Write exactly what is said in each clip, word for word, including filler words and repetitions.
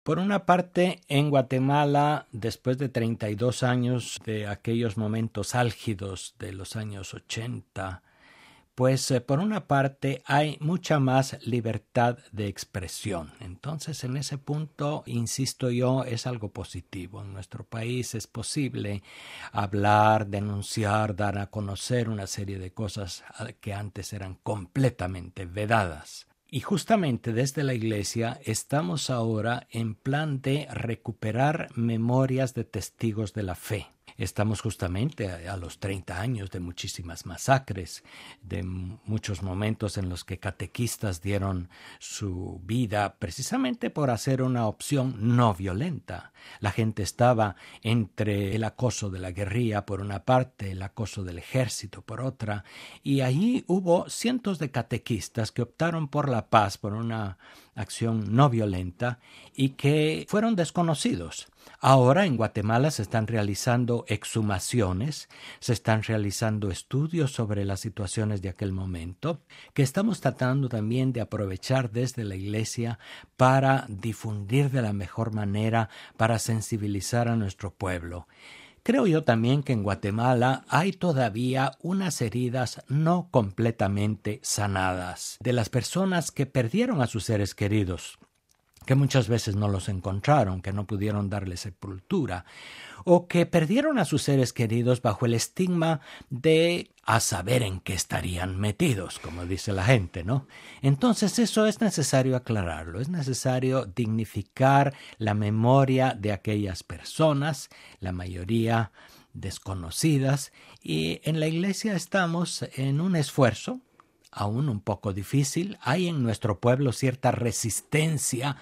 Por una parte, en Guatemala, después de treinta y dos años de aquellos momentos álgidos de los años ochenta, pues eh, por una parte hay mucha más libertad de expresión. Entonces, en ese punto, insisto yo, es algo positivo. En nuestro país es posible hablar, denunciar, dar a conocer una serie de cosas que antes eran completamente vedadas. Y justamente desde la Iglesia estamos ahora en plan de recuperar memorias de testigos de la fe. Estamos justamente a, a los treinta años de muchísimas masacres, de m- muchos momentos en los que catequistas dieron su vida precisamente por hacer una opción no violenta. La gente estaba entre el acoso de la guerrilla por una parte, el acoso del ejército por otra, y allí hubo cientos de catequistas que optaron por la paz, por una acción no violenta, y que fueron desconocidos. Ahora en Guatemala se están realizando exhumaciones, se están realizando estudios sobre las situaciones de aquel momento, que estamos tratando también de aprovechar desde la Iglesia para difundir de la mejor manera, para sensibilizar a nuestro pueblo. Creo yo también que en Guatemala hay todavía unas heridas no completamente sanadas de las personas que perdieron a sus seres queridos, que muchas veces no los encontraron, que no pudieron darle sepultura, o que perdieron a sus seres queridos bajo el estigma de a saber en qué estarían metidos, como dice la gente, ¿no? Entonces eso es necesario aclararlo, es necesario dignificar la memoria de aquellas personas, la mayoría desconocidas, y en la Iglesia estamos en un esfuerzo aún un poco difícil. Hay en nuestro pueblo cierta resistencia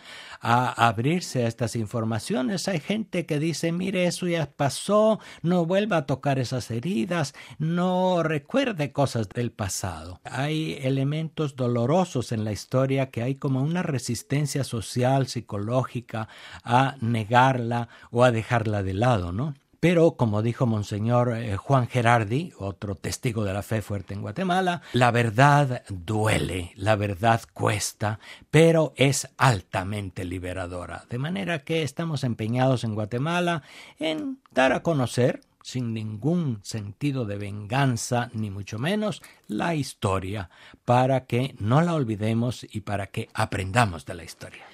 a abrirse a estas informaciones. Hay gente que dice, mire, eso ya pasó, no vuelva a tocar esas heridas, no recuerde cosas del pasado. Hay elementos dolorosos en la historia que hay como una resistencia social, psicológica, a negarla o a dejarla de lado, ¿no? Pero, como dijo Monseñor eh, Juan Gerardi, otro testigo de la fe fuerte en Guatemala, la verdad duele, la verdad cuesta, pero es altamente liberadora. De manera que estamos empeñados en Guatemala en dar a conocer, sin ningún sentido de venganza, ni mucho menos, la historia, para que no la olvidemos y para que aprendamos de la historia.